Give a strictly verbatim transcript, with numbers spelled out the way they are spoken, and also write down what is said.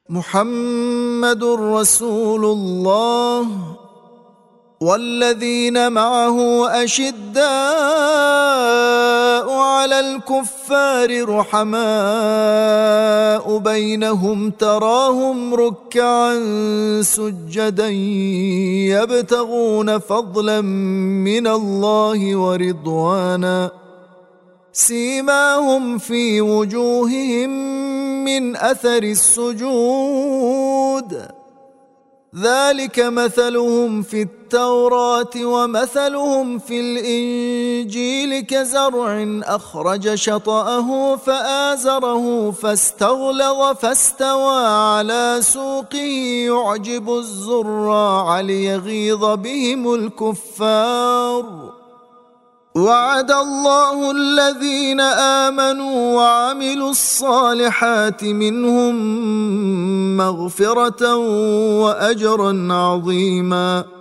محمد رسول الله والذين معه أشداء على الكفار رحماء بينهم تراهم ركعا سجدا يبتغون فضلا من الله ورضوانا سيماهم في وجوههم من أثر السجود ذلك مثلهم في التوراة ومثلهم في الإنجيل كزرع أخرج شطأه فآزره فاستغلظ فاستوى على سوقه يعجب الزراع ليغيظ بهم الكفار وعد الله الذين آمنوا وعملوا الصالحات منهم مغفرة وأجرا عظيما.